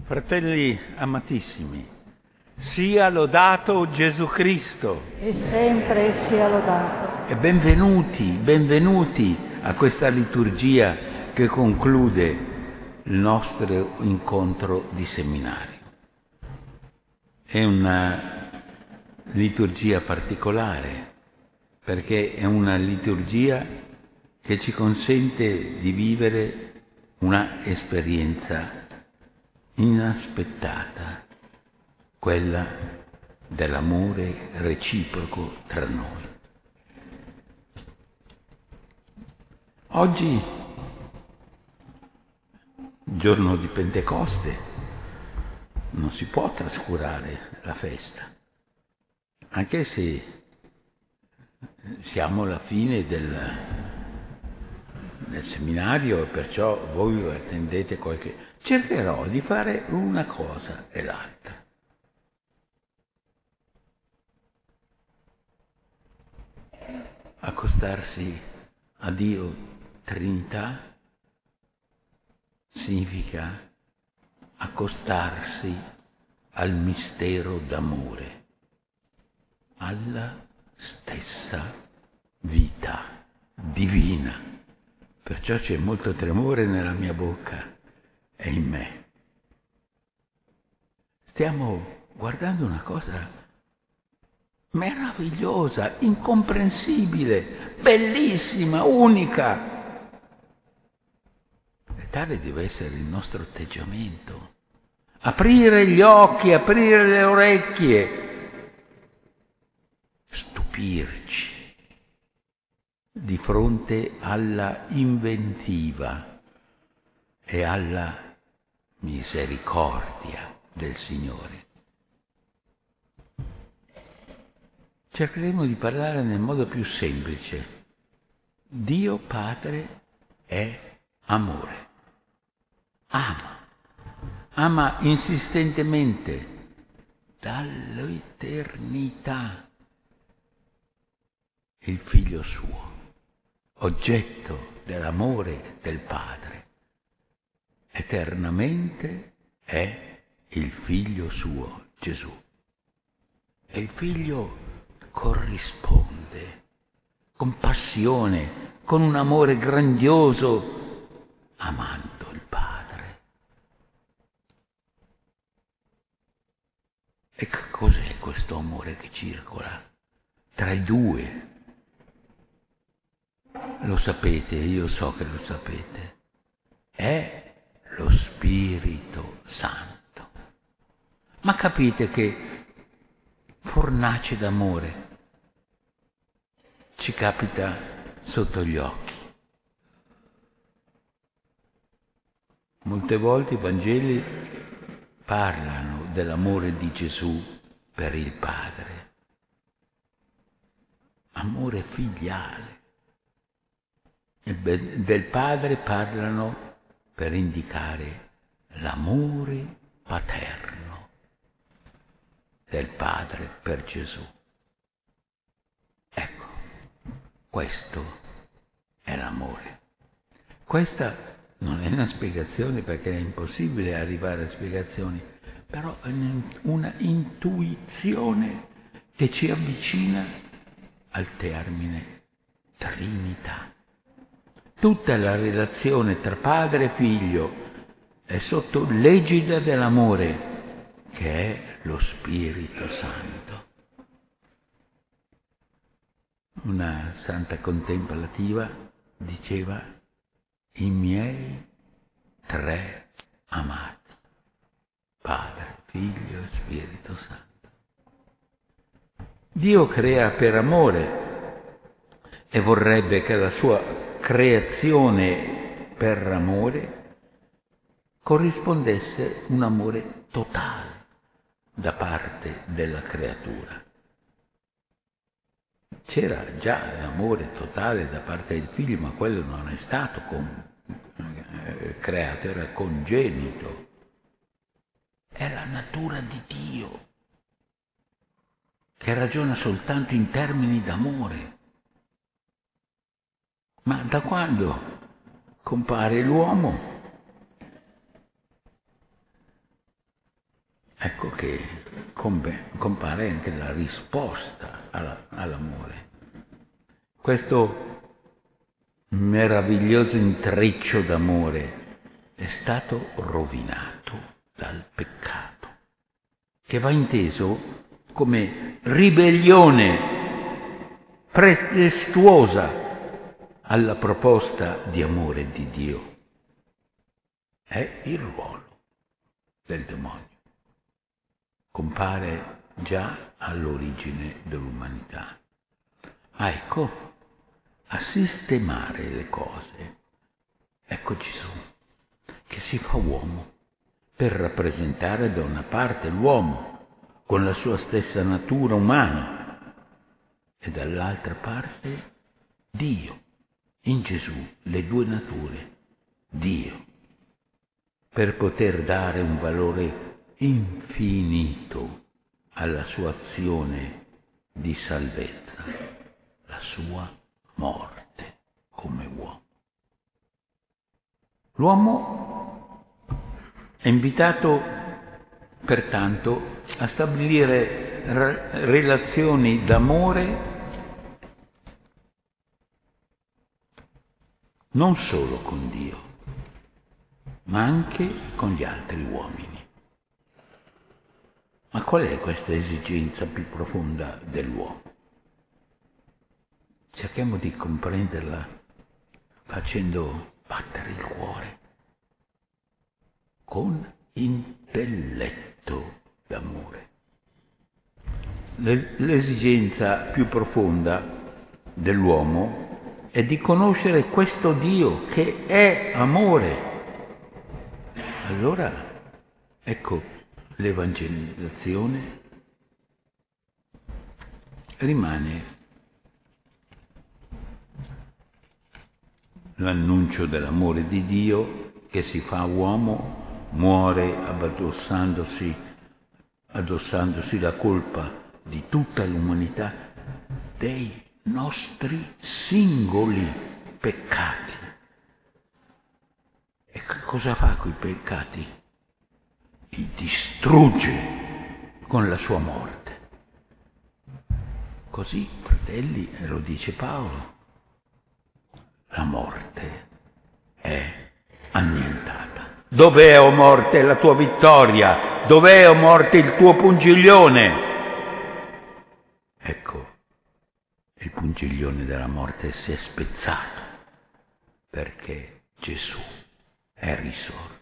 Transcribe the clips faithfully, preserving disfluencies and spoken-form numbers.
Fratelli amatissimi, sia lodato Gesù Cristo. E sempre sia lodato. E benvenuti, benvenuti a questa liturgia che conclude il nostro incontro di seminario. È una liturgia particolare perché è una liturgia che ci consente di vivere una esperienza inaspettata, quella dell'amore reciproco tra noi. Oggi, giorno di Pentecoste, non si può trascurare la festa, anche se siamo alla fine del, del seminario e perciò voi attendete qualche... Cercherò di fare una cosa e l'altra. Accostarsi a Dio Trinità significa accostarsi al mistero d'amore, alla stessa vita divina. Perciò c'è molto tremore nella mia bocca e in me. Stiamo guardando una cosa meravigliosa, incomprensibile, bellissima, unica. E tale deve essere il nostro atteggiamento. Aprire gli occhi, aprire le orecchie, stupirci di fronte alla inventiva e alla misericordia del Signore. Cercheremo di parlare nel modo più semplice. Dio Padre è amore. Ama. Ama insistentemente dall'eternità il Figlio suo, oggetto dell'amore del Padre. Eternamente è il Figlio suo, Gesù. E il Figlio corrisponde con passione, con un amore grandioso, amando il Padre. E che cos'è questo amore che circola tra i due? Lo sapete, io so che lo sapete. È lo Spirito Santo. Ma capite che fornace d'amore ci capita sotto gli occhi. Molte volte i Vangeli parlano dell'amore di Gesù per il Padre. Amore filiale. E del Padre parlano per indicare l'amore paterno del Padre per Gesù. Ecco, questo è l'amore. Questa non è una spiegazione perché è impossibile arrivare a spiegazioni, però è una intuizione che ci avvicina al termine Trinità. Tutta la relazione tra padre e figlio è sotto l'egida dell'amore, che è lo Spirito Santo. Una santa contemplativa diceva: i miei tre amati, Padre, Figlio e Spirito Santo. Dio crea per amore e vorrebbe che la sua creazione per amore corrispondesse un amore totale da parte della creatura. C'era già l'amore totale da parte del figlio, ma quello non è stato con, eh, creato, era congenito. È la natura di Dio che ragiona soltanto in termini d'amore. Ma da quando compare l'uomo ecco che compare anche la risposta alla, all'amore. Questo meraviglioso intreccio d'amore è stato rovinato dal peccato, che va inteso come ribellione pretestuosa alla proposta di amore di Dio. È il ruolo del demonio. Compare già all'origine dell'umanità. Ah, ecco, a sistemare le cose, ecco Gesù, che si fa uomo per rappresentare da una parte l'uomo con la sua stessa natura umana e dall'altra parte Dio, in Gesù, le due nature, Dio, per poter dare un valore infinito alla sua azione di salvezza, la sua morte come uomo. L'uomo è invitato pertanto a stabilire re- relazioni d'amore non solo con Dio, ma anche con gli altri uomini. Ma qual è questa esigenza più profonda dell'uomo? Cerchiamo di comprenderla facendo battere il cuore con intelletto d'amore. L'esigenza più profonda dell'uomo è di conoscere questo Dio che è amore. Allora, ecco, l'evangelizzazione rimane l'annuncio dell'amore di Dio che si fa uomo, muore addossandosi, addossandosi la colpa di tutta l'umanità, dei nostri singoli peccati. E che cosa fa coi peccati? Li distrugge con la sua morte. Così, fratelli, lo dice Paolo, la morte è annientata. Dov'è, o morte, la tua vittoria? Dov'è, o morte, il tuo pungiglione? Ecco, il pungiglione della morte si è spezzato perché Gesù è risorto.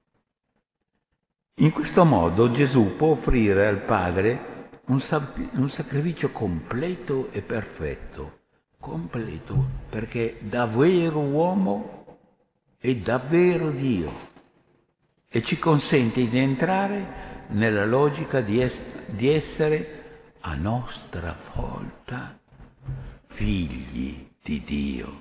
In questo modo Gesù può offrire al Padre un, sac- un sacrificio completo e perfetto, completo, perché davvero uomo e davvero Dio, e ci consente di entrare nella logica di, es- di essere a nostra volta figli di Dio.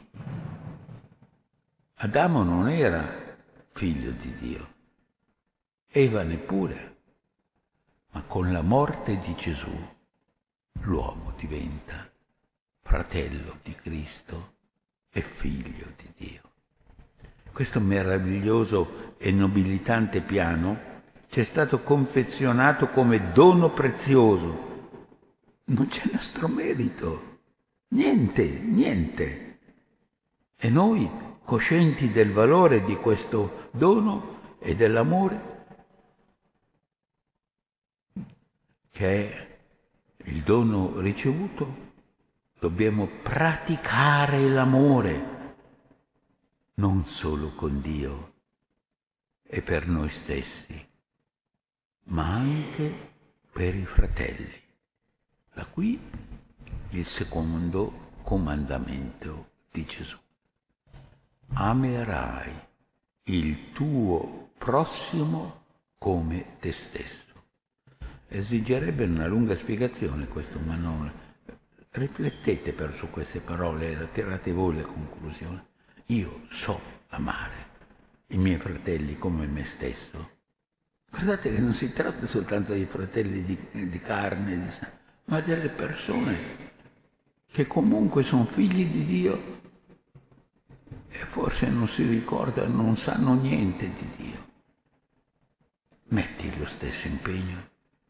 Adamo non era figlio di Dio, Eva neppure, ma con la morte di Gesù l'uomo diventa fratello di Cristo e figlio di Dio. Questo meraviglioso e nobilitante piano ci è stato confezionato come dono prezioso. Non c'è nostro merito, niente, niente. E noi, coscienti del valore di questo dono e dell'amore, che è il dono ricevuto, dobbiamo praticare l'amore, non solo con Dio e per noi stessi, ma anche per i fratelli. Da qui il secondo comandamento di Gesù. Amerai il tuo prossimo come te stesso. Esigerebbe una lunga spiegazione questo, ma non. Riflettete per su queste parole, tirate voi le conclusioni. Io so amare i miei fratelli come me stesso. Guardate che non si tratta soltanto di fratelli di, di carne, di sangue, ma delle persone che comunque sono figli di Dio e forse non si ricordano, non sanno niente di Dio. metti lo stesso impegno.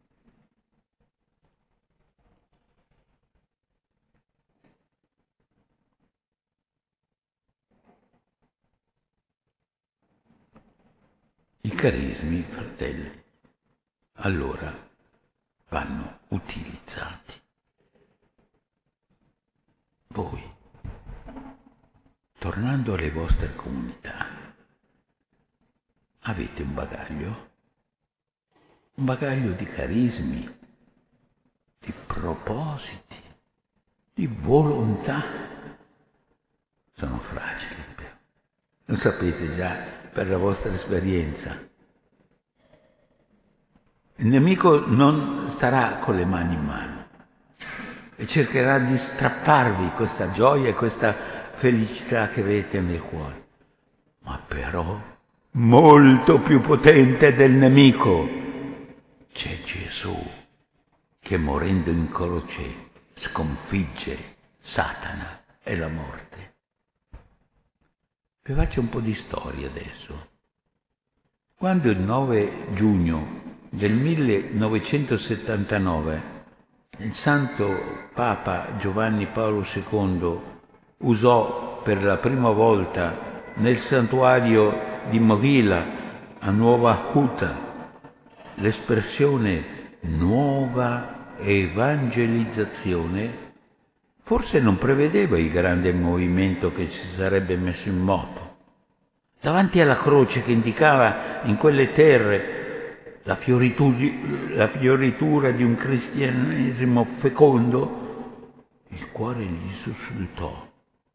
I carismi, fratelli, allora vanno utilizzati. Voi, tornando alle vostre comunità, avete un bagaglio, un bagaglio di carismi, di propositi, di volontà. Sono fragili, però. Lo sapete già per la vostra esperienza. Il nemico non starà con le mani in mano e cercherà di strapparvi questa gioia e questa felicità che avete nel cuore. Ma però, molto più potente del nemico, c'è Gesù che morendo in croce sconfigge Satana e la morte. Vi faccio un po' di storia adesso. Quando il nove giugno del millenovecentosettantanove il Santo Papa Giovanni Paolo secondo usò per la prima volta nel santuario di Moghila a Nuova Huta l'espressione nuova evangelizzazione, forse non prevedeva il grande movimento che si sarebbe messo in moto. Davanti alla croce che indicava in quelle terre la fioritura, la fioritura di un cristianesimo fecondo, il cuore gli sussultò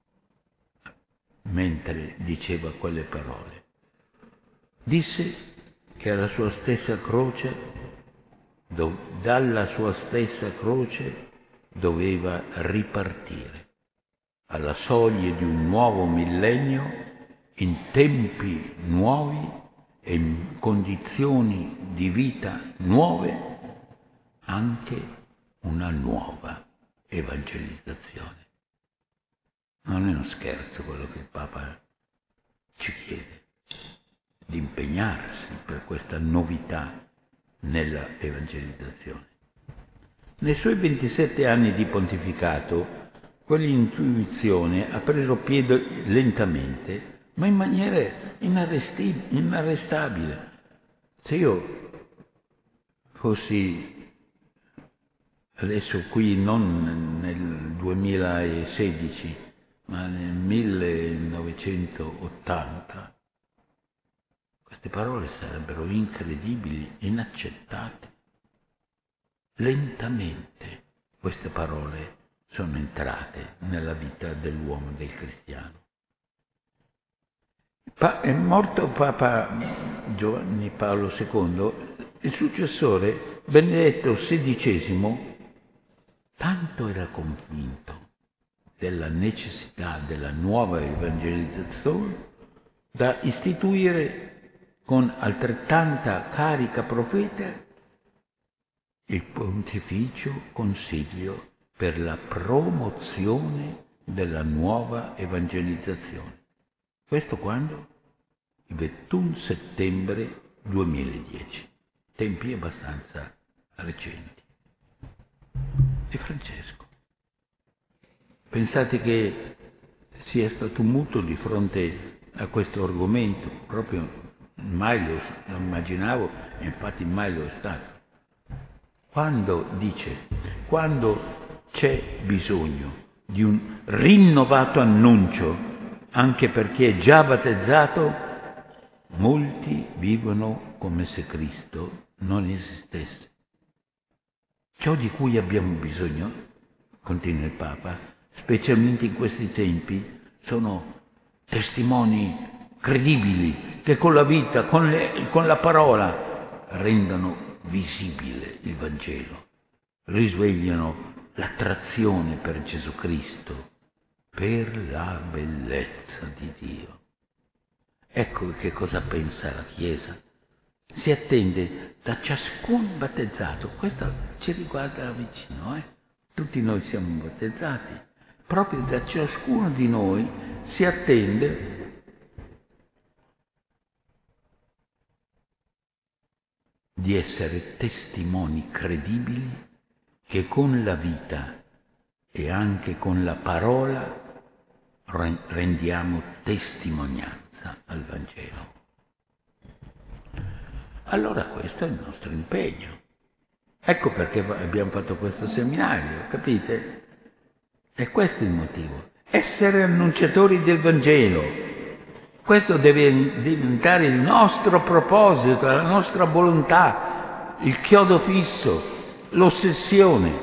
mentre diceva quelle parole. Disse che alla sua stessa croce, do, dalla sua stessa croce doveva ripartire alla soglia di un nuovo millennio, in tempi nuovi e in condizioni di vita nuove, anche una nuova evangelizzazione. Non è uno scherzo quello che il Papa ci chiede, di impegnarsi per questa novità nella evangelizzazione. Nei suoi ventisette anni di pontificato, quell'intuizione ha preso piede lentamente, ma in maniera inarrestabile. Se io fossi adesso qui non nel duemilasedici, ma nel millenovecentottanta, queste parole sarebbero incredibili, inaccettate. Lentamente queste parole sono entrate nella vita dell'uomo, del cristiano. Pa- è morto Papa Giovanni Paolo secondo, il successore Benedetto sedicesimo tanto era convinto della necessità della nuova evangelizzazione da istituire con altrettanta carica profeta il Pontificio Consiglio per la promozione della nuova evangelizzazione. Questo quando? Il ventuno settembre duemiladieci, tempi abbastanza recenti. E Francesco, pensate che sia stato muto di fronte a questo argomento? Proprio mai lo, lo immaginavo, e infatti mai lo è stato. Quando dice, quando c'è bisogno di un rinnovato annuncio, anche per chi è già battezzato, molti vivono come se Cristo non esistesse. Ciò di cui abbiamo bisogno, continua il Papa, specialmente in questi tempi, sono testimoni credibili che con la vita, con, le, con la parola, rendano visibile il Vangelo, risvegliano l'attrazione per Gesù Cristo, per la bellezza di Dio. Ecco che cosa pensa la Chiesa. Si attende da ciascun battezzato, questo ci riguarda da vicino, eh? Tutti noi siamo battezzati, proprio da ciascuno di noi si attende di essere testimoni credibili che con la vita e anche con la parola rendiamo testimonianza al Vangelo. Allora questo è il nostro impegno. Ecco perché abbiamo fatto questo seminario, capite? E questo è il motivo. Essere annunciatori del Vangelo. Questo deve diventare il nostro proposito, la nostra volontà, il chiodo fisso, l'ossessione.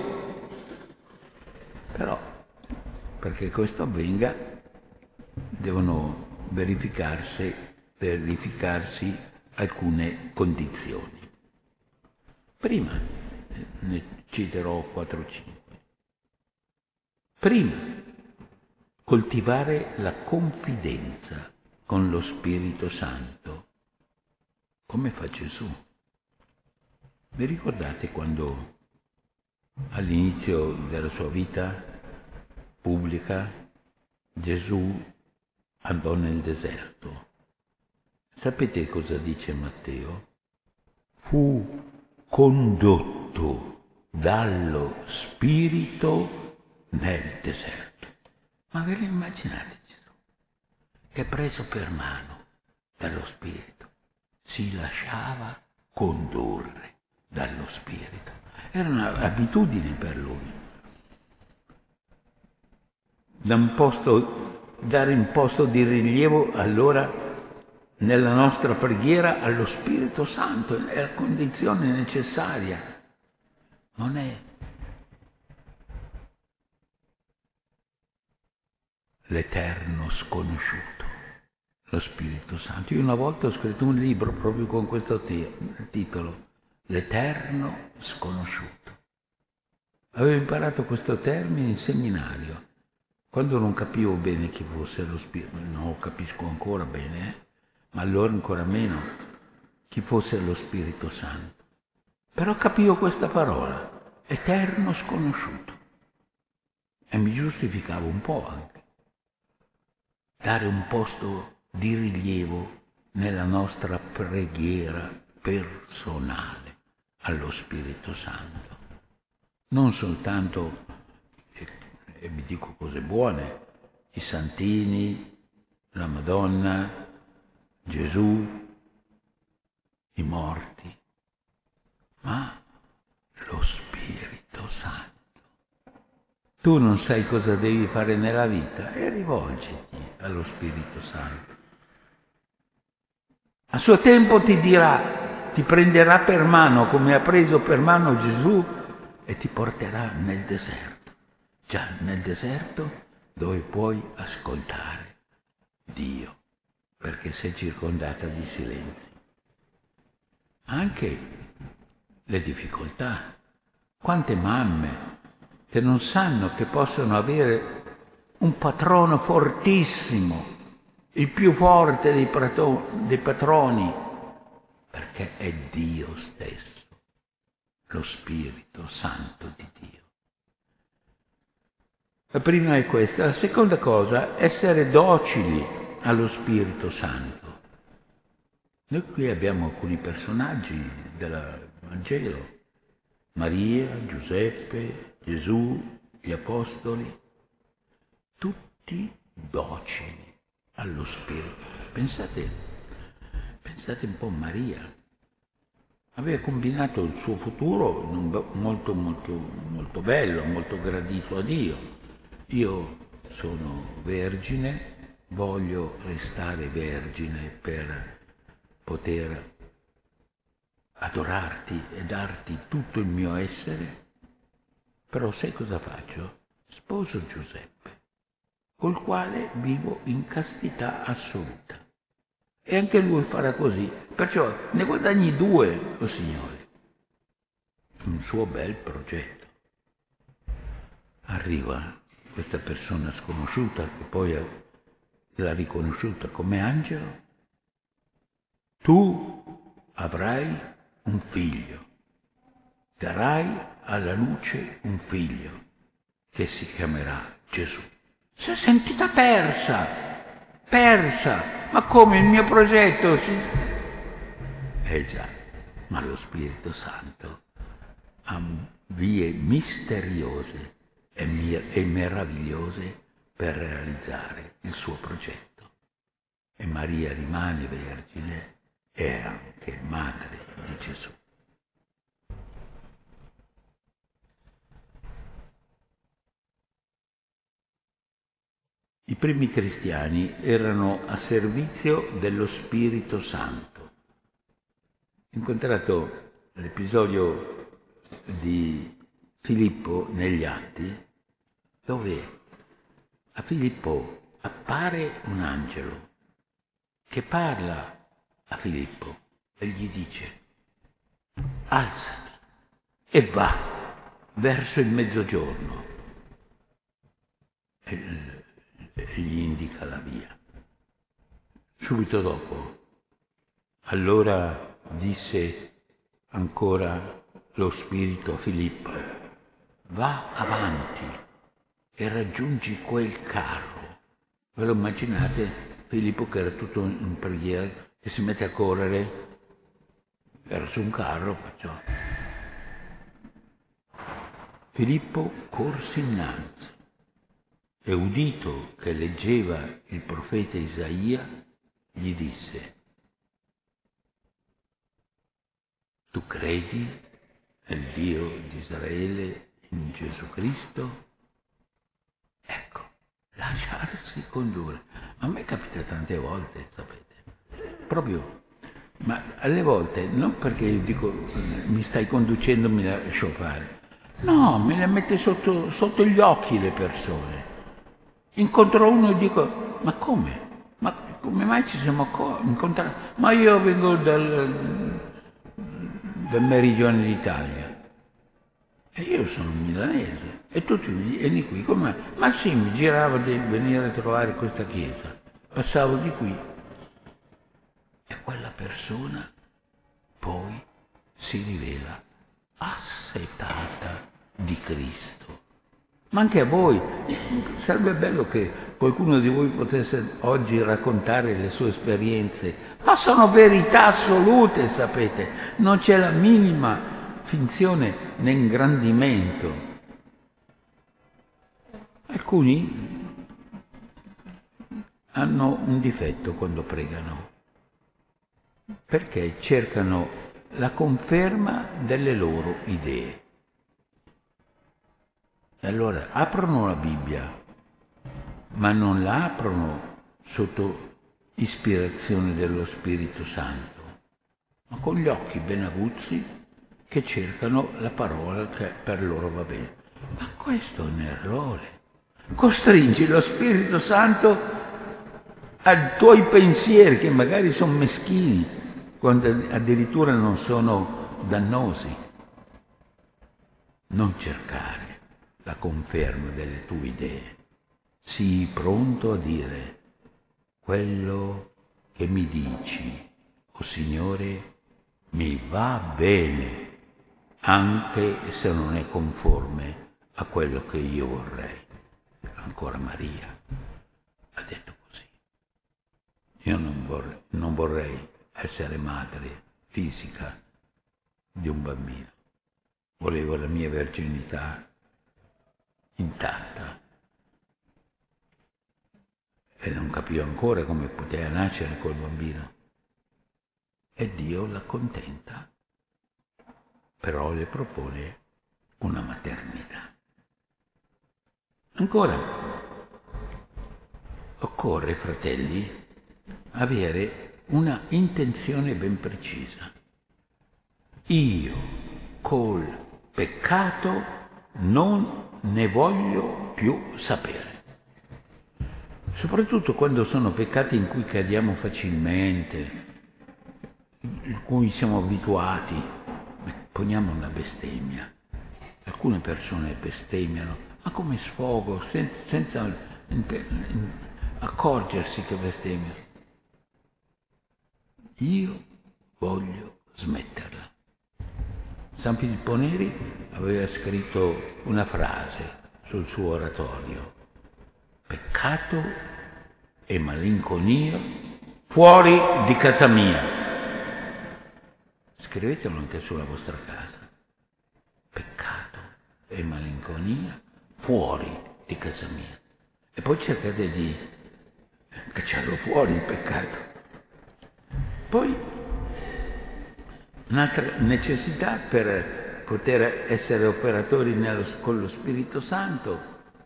Però, perché questo avvenga, devono verificarsi, verificarsi alcune condizioni. Prima, ne citerò quattro o cinque. Prima, coltivare la confidenza con lo Spirito Santo, come fa Gesù. Vi ricordate quando all'inizio della sua vita pubblica Gesù andò nel deserto? Sapete cosa dice Matteo? Fu condotto dallo Spirito nel deserto. Ma ve lo immaginate Gesù? Che preso per mano dallo Spirito si lasciava condurre dallo Spirito. Era un'abitudine per lui. Da un posto, dare un posto di rilievo allora nella nostra preghiera allo Spirito Santo, è la condizione necessaria. Non è l'Eterno sconosciuto, lo Spirito Santo. Io una volta ho scritto un libro proprio con questo titolo, L'Eterno sconosciuto. Avevo imparato questo termine in seminario, quando non capivo bene chi fosse lo Spirito, non lo capisco ancora bene, eh? ma allora ancora meno chi fosse lo Spirito Santo. Però capivo questa parola, eterno sconosciuto, e mi giustificavo un po' anche. Dare un posto di rilievo nella nostra preghiera personale allo Spirito Santo. Non soltanto, e, e vi dico cose buone, i santini, la Madonna, Gesù, i morti, ma lo Spirito Santo. Tu non sai cosa devi fare nella vita e rivolgiti allo Spirito Santo. A suo tempo ti dirà, ti prenderà per mano come ha preso per mano Gesù e ti porterà nel deserto. Già nel deserto dove puoi ascoltare Dio, perché sei circondata di silenzi. Anche le difficoltà. Quante mamme che non sanno che possono avere un patrono fortissimo, il più forte dei, prato- dei patroni, perché è Dio stesso, lo Spirito Santo di Dio. La prima è questa. La seconda cosa, essere docili allo Spirito Santo. Noi qui abbiamo alcuni personaggi del Vangelo, Maria, Giuseppe, Gesù, gli Apostoli, tutti docili allo Spirito. Pensate, pensate un po' a Maria. Aveva combinato il suo futuro molto, molto, molto bello, molto gradito a Dio. Io sono vergine, voglio restare vergine per poter adorarti e darti tutto il mio essere, però sai cosa faccio? Sposo Giuseppe, col quale vivo in castità assoluta. E anche lui farà così, perciò ne guadagni due, o oh Signore. Un suo bel progetto. Arriva questa persona sconosciuta, che poi l'ha riconosciuta come angelo. Tu avrai un figlio, darai alla luce un figlio che si chiamerà Gesù. Si è sentita persa, persa, ma come il mio progetto si... Eh già, ma lo Spirito Santo ha vie misteriose e, mir- e meravigliose per realizzare il suo progetto. E Maria rimane vergine e è anche madre di Gesù. I primi cristiani erano a servizio dello Spirito Santo. Ho incontrato l'episodio di Filippo negli Atti, dove a Filippo appare un angelo che parla a Filippo e gli dice: alzati e va verso il mezzogiorno. E e gli indica la via. Subito dopo, allora disse ancora lo Spirito a Filippo: va avanti e raggiungi quel carro. Ve lo immaginate? Filippo, che era tutto in preghiera, che si mette a correre, era su un carro, perciò. Filippo corse innanzi e, udito che leggeva il profeta Isaia, gli disse: tu credi nel Dio di Israele, in Gesù Cristo? Ecco, lasciarsi condurre. A me capita tante volte, sapete, proprio, ma alle volte non perché io dico mi stai conducendo, mi lascio fare. No, me le mette sotto, sotto gli occhi le persone. Incontro uno e dico: ma come? Ma come mai ci siamo incontrati? Ma io vengo dal, dal meridione d'Italia e io sono milanese e tu vieni qui, come? Ma sì, mi girava di venire a trovare questa chiesa, passavo di qui e quella persona poi si rivela assetata di Cristo. Ma anche a voi, sarebbe bello che qualcuno di voi potesse oggi raccontare le sue esperienze, ma sono verità assolute, sapete, non c'è la minima finzione né ingrandimento. Alcuni hanno un difetto quando pregano, perché cercano la conferma delle loro idee. E allora aprono la Bibbia, ma non la aprono sotto ispirazione dello Spirito Santo, ma con gli occhi ben aguzzi che cercano la parola che per loro va bene. Ma questo è un errore. Costringi lo Spirito Santo ai tuoi pensieri, che magari sono meschini, quando addirittura non sono dannosi. Non cercare la conferma delle tue idee. Sii pronto a dire: quello che mi dici, o Signore, mi va bene, anche se non è conforme a quello che io vorrei. Ancora Maria ha detto così. Io non vorrei, non vorrei essere madre fisica di un bambino. Volevo la mia verginità intatta e non capivo ancora come poteva nascere quel bambino. E Dio l'accontenta, però le propone una maternità. Ancora, occorre, fratelli, avere una intenzione ben precisa. Io col peccato non ne voglio più sapere. Soprattutto quando sono peccati in cui cadiamo facilmente, in cui siamo abituati. Poniamo una bestemmia. Alcune persone bestemmiano, ma come sfogo, senza, senza accorgersi che bestemmiano. Io voglio smetterla. San Filippo Neri aveva scritto una frase sul suo oratorio: peccato e malinconia fuori di casa mia. scrivetelo anche sulla vostra casa. Peccato e malinconia fuori di casa mia. E poi cercate di cacciarlo fuori il peccato. Poi un'altra necessità per poter essere operatori nello, con lo Spirito Santo,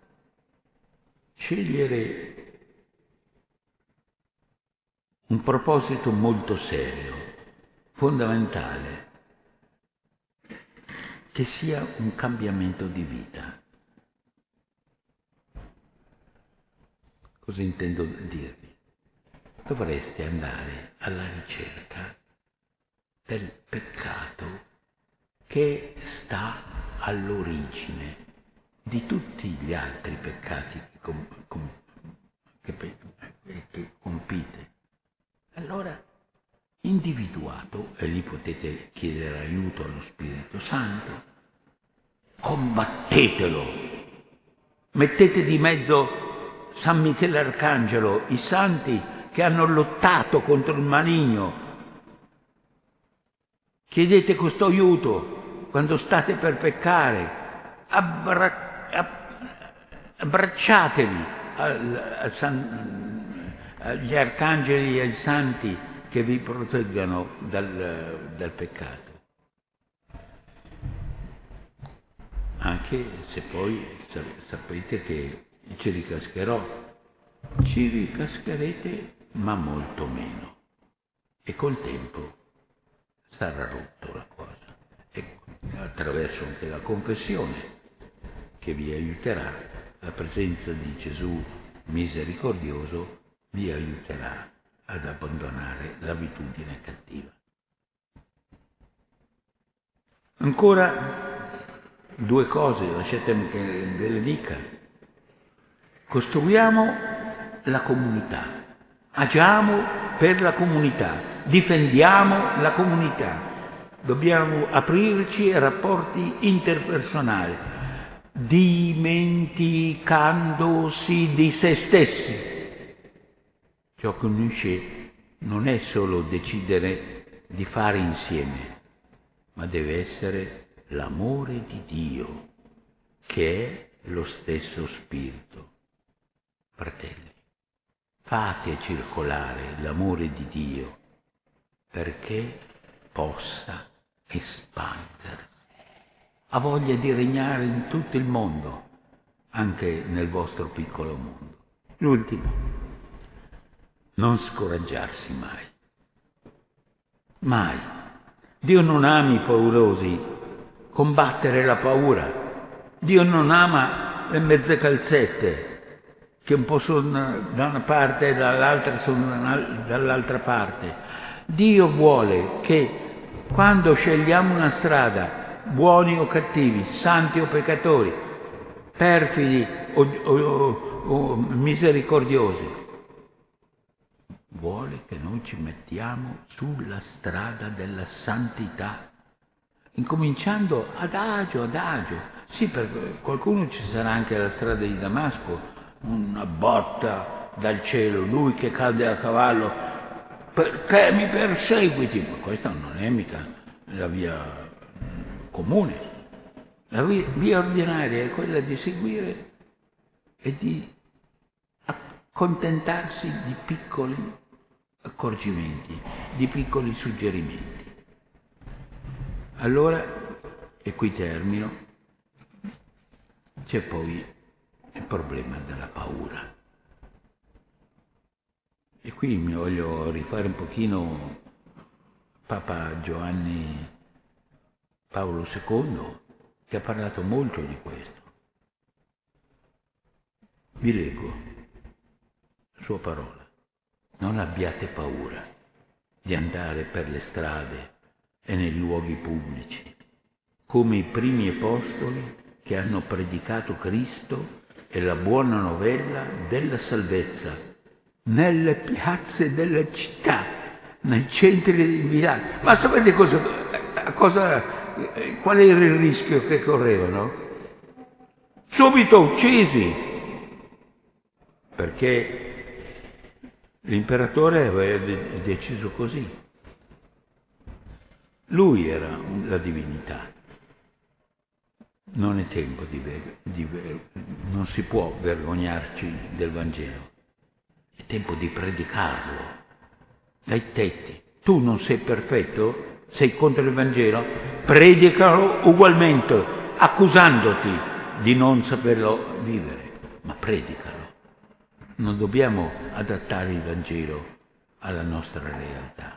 scegliere un proposito molto serio, fondamentale, che sia un cambiamento di vita. Cosa intendo dirvi? Dovreste andare alla ricerca del peccato che sta all'origine di tutti gli altri peccati che, com, com, che, che compite. Allora, individuato, e lì potete chiedere aiuto allo Spirito Santo, combattetelo, mettete di mezzo San Michele Arcangelo, i santi che hanno lottato contro il maligno. Chiedete questo aiuto quando state per peccare, Abbra- abbracciatevi al, al San, agli arcangeli e ai santi che vi proteggano dal, dal peccato. Anche se poi sapete che ci ricascherò, ci ricascherete ma molto meno, e col tempo sarà rotto la cosa, e attraverso anche la confessione che vi aiuterà, la presenza di Gesù misericordioso vi aiuterà ad abbandonare l'abitudine cattiva. Ancora due cose, lasciatemi che ve le dica. Costruiamo la comunità, agiamo per la comunità, difendiamo la comunità. Dobbiamo aprirci ai rapporti interpersonali, dimenticandosi di se stessi. Ciò che unisce non è solo decidere di fare insieme, ma deve essere l'amore di Dio, che è lo stesso Spirito. Fratelli, fate circolare l'amore di Dio perché possa espandersi. Ha voglia di regnare in tutto il mondo, anche nel vostro piccolo mondo. L'ultimo, non scoraggiarsi mai. Mai. Dio non ama i paurosi, combattere la paura. Dio non ama le mezze calzette, che un po' sono da una parte e dall'altra sono dall'altra parte. Dio vuole che quando scegliamo una strada, buoni o cattivi, santi o peccatori, perfidi o, o, o misericordiosi, vuole che noi ci mettiamo sulla strada della santità, incominciando adagio, adagio. Sì, per qualcuno ci sarà anche la strada di Damasco, una botta dal cielo, lui che cade a cavallo, perché mi perseguiti? Ma questa non è mica la via comune. La via ordinaria è quella di seguire e di accontentarsi di piccoli accorgimenti, di piccoli suggerimenti. Allora, e qui termino, c'è poi il problema della paura. E qui mi voglio rifare un pochino Papa Giovanni Paolo secondo, che ha parlato molto di questo. Vi leggo la sua parola. Non abbiate paura di andare per le strade e nei luoghi pubblici, come i primi apostoli che hanno predicato Cristo e la buona novella della salvezza nelle piazze delle città, nei centri dei villaggi. Ma sapete cosa, cosa, qual era il rischio che correvano? Subito uccisi, perché l'imperatore aveva deciso così. Lui era la divinità. Non è tempo di, di non si può vergognarci del Vangelo. È tempo di predicarlo dai tetti. Tu non sei perfetto, sei contro il Vangelo, predicalo ugualmente, accusandoti di non saperlo vivere, ma predicalo. Non dobbiamo adattare il Vangelo alla nostra realtà.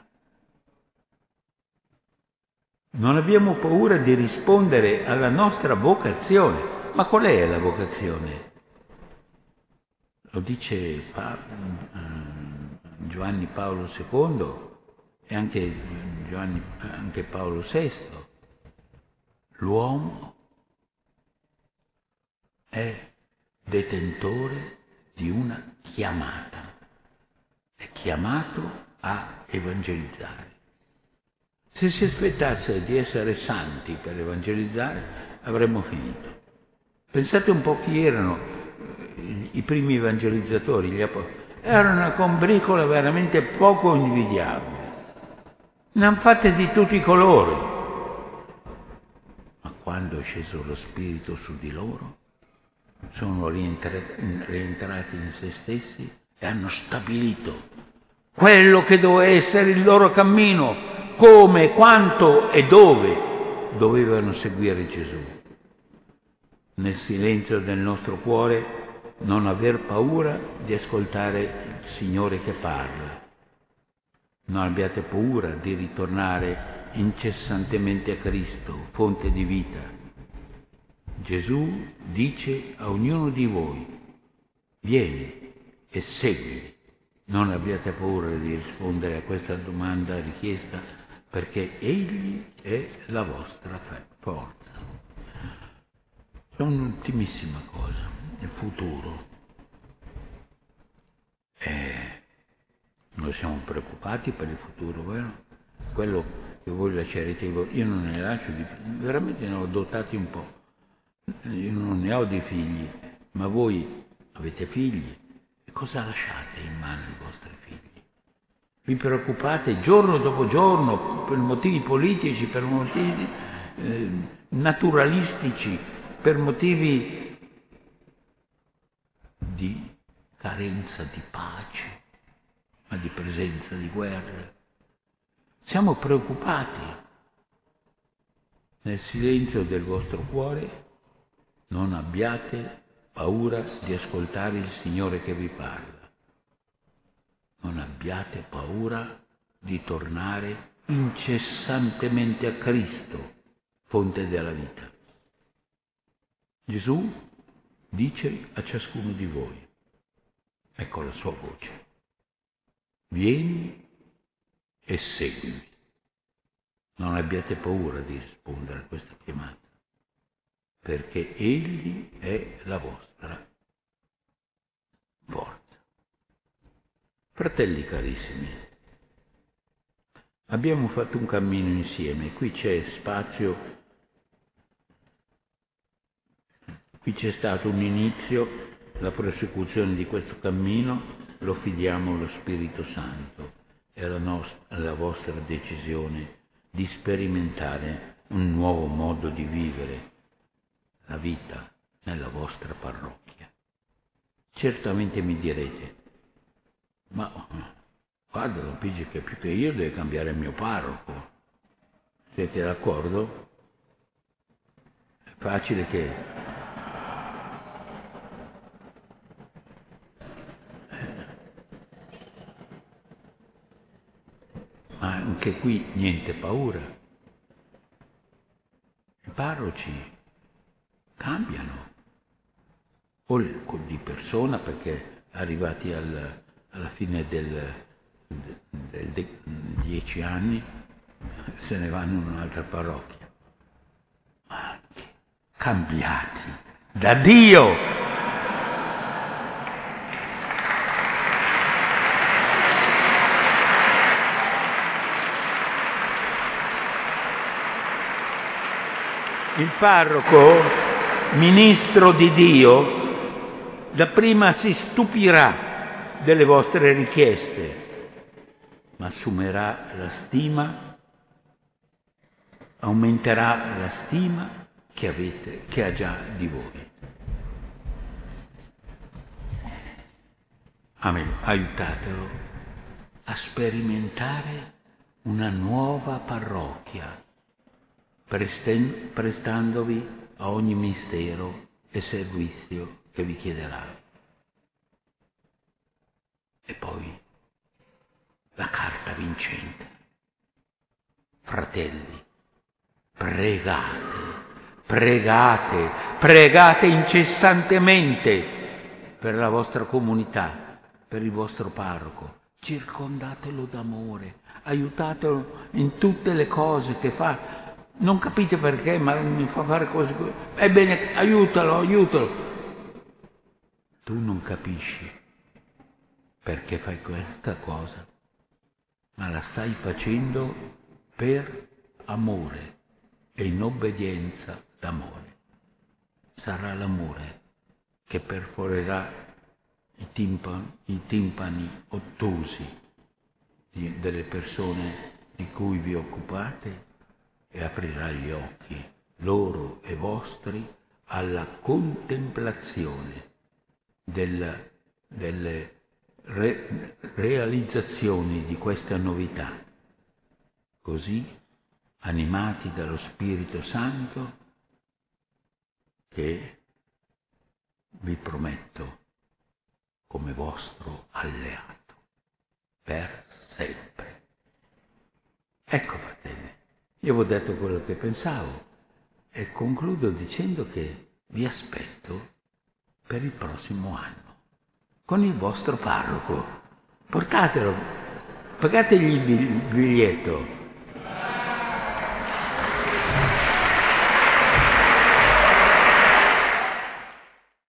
Non abbiamo paura di rispondere alla nostra vocazione. Ma qual è la vocazione? Lo dice pa- Giovanni Paolo secondo e anche, Giovanni, anche Paolo sesto. L'uomo è detentore di una chiamata. È chiamato a evangelizzare. Se si aspettasse di essere santi per evangelizzare, avremmo finito. Pensate un po' chi erano i primi evangelizzatori, gli apostoli. Era una combricola veramente poco invidiabile. Ne hanno fatte di tutti i colori. Ma quando è sceso lo Spirito su di loro, sono rientrati in se stessi e hanno stabilito quello che doveva essere il loro cammino, come, quanto e dove dovevano seguire Gesù. Nel silenzio del nostro cuore non aver paura di ascoltare il Signore che parla. Non abbiate paura di ritornare incessantemente a Cristo, fonte di vita. Gesù dice a ognuno di voi: vieni e segui. Non abbiate paura di rispondere a questa domanda richiesta, perché Egli è la vostra forza. C'è un'ultimissima cosa, il futuro. Eh, noi siamo preoccupati per il futuro, vero? Quello che voi lascerete, io non ne lascio di figli, veramente ne ho adottati un po', io non ne ho di figli, ma voi avete figli, e cosa lasciate in mano ai vostri figli? Vi preoccupate giorno dopo giorno per motivi politici, per motivi eh, naturalistici, per motivi di carenza di pace, ma di presenza di guerre. Siamo preoccupati. Nel silenzio del vostro cuore non abbiate paura di ascoltare il Signore che vi parla. Non abbiate paura di tornare incessantemente a Cristo, fonte della vita. Gesù dice a ciascuno di voi, ecco la sua voce: vieni e seguimi. Non abbiate paura di rispondere a questa chiamata, perché Egli è la vostra forza. Fratelli carissimi, abbiamo fatto un cammino insieme, qui c'è spazio, qui c'è stato un inizio, la prosecuzione di questo cammino lo fidiamo allo Spirito Santo e alla, nostra, alla vostra decisione di sperimentare un nuovo modo di vivere la vita nella vostra parrocchia. Certamente mi direte, ma guarda, lo pigi che più che io deve cambiare il mio parroco. Siete d'accordo? È facile che ma anche qui niente paura. I parroci cambiano, o di persona, perché arrivati al, alla fine del, del, del dieci anni se ne vanno in un'altra parrocchia, ma anche cambiati da Dio. Il parroco, ministro di Dio, dapprima si stupirà delle vostre richieste, ma assumerà la stima aumenterà la stima che avete, che ha già di voi. Aiutatelo a sperimentare una nuova parrocchia, presten- prestandovi a ogni mistero e servizio che vi chiederà. E poi la carta vincente. Fratelli, pregate, pregate, pregate incessantemente per la vostra comunità, per il vostro parroco. Circondatelo d'amore, aiutatelo in tutte le cose che fa. Non capite perché, ma mi fa fare cose così. Ebbene, aiutalo, aiutalo. Tu non capisci perché fai questa cosa, ma la stai facendo per amore e in obbedienza d'amore. Sarà l'amore che perforerà i timpani, i timpani ottusi di, delle persone di cui vi occupate e aprirà gli occhi loro e vostri alla contemplazione del, delle re, realizzazioni di questa novità. Così, animati dallo Spirito Santo, che vi prometto come vostro alleato, per sempre. Ecco, fratelli, io vi ho detto quello che pensavo e concludo dicendo che vi aspetto per il prossimo anno, con il vostro parroco. Portatelo, pagategli il biglietto,